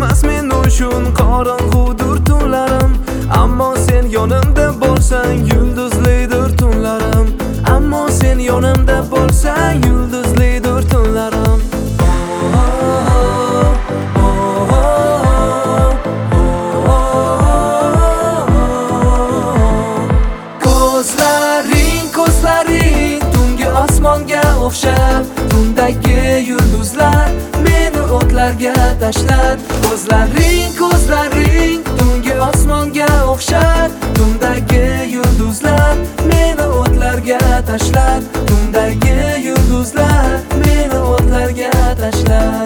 emas men uchun qorong'udir tunlarim. Ammo sen yonimda bo'lsang yulduzlidir tunlarim. Ammo sen yonimda bo'lsang yulduzlidir tunlarim. Ko'zlaring tungi osmonga o'xshab, tundagi yulduzlar meni o'tlarga tashlab. Ko'zlaring tungi osmonga o'xshab, tundagi yulduzlar meni o'tlarga tashlab. Tundagi yulduzlar meni o'tlarga tashlab.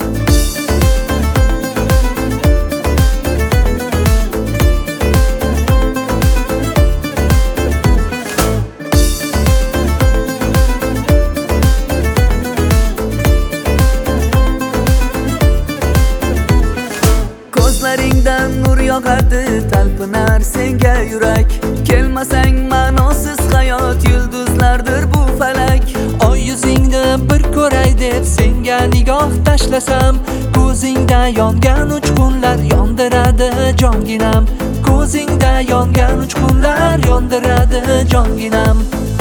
Ko'zlaringdan nur yog'adi, talpinar senga yurak. Kelmasang ma'nosiz hayot, yulduzlardir bu falak. Oy yuzingni bir ko'ray deb senga nigoh tashlasam, ko'zingda yongan uchqunlar yondiradi jonginam. Ko'zingda yongan uchqunlar yondiradi jonginam.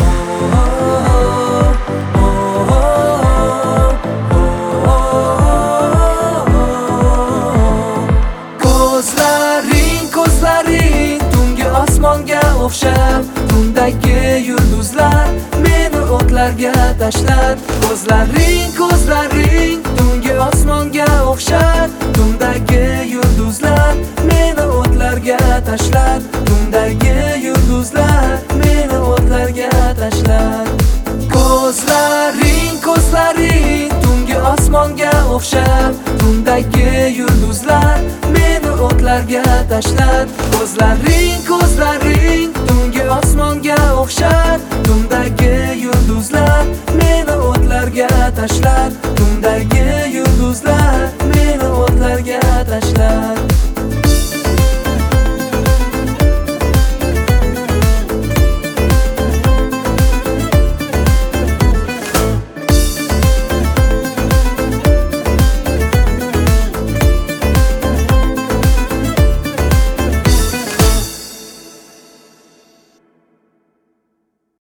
Ko'zlaring tungi osmonga o'xshab, tundagi yulduzlar meni o'tlarga tashlab. Ko'zlaring tungi osmonga o'xshab, tundagi yulduzlar meni o'tlarga tashlab. Tundagi yulduzlar meni o'tlarga tashlab. Ko'zlaring tungi osmonga o'xshab, tundagi yulduzlar meni o'tlarga tashlab. Ko'zlaring tungi osmonga o'xshab, tundagi yulduzlar meni o'tlarga tashlab. Tundagi yulduzlar meni o'tlarga tashlab.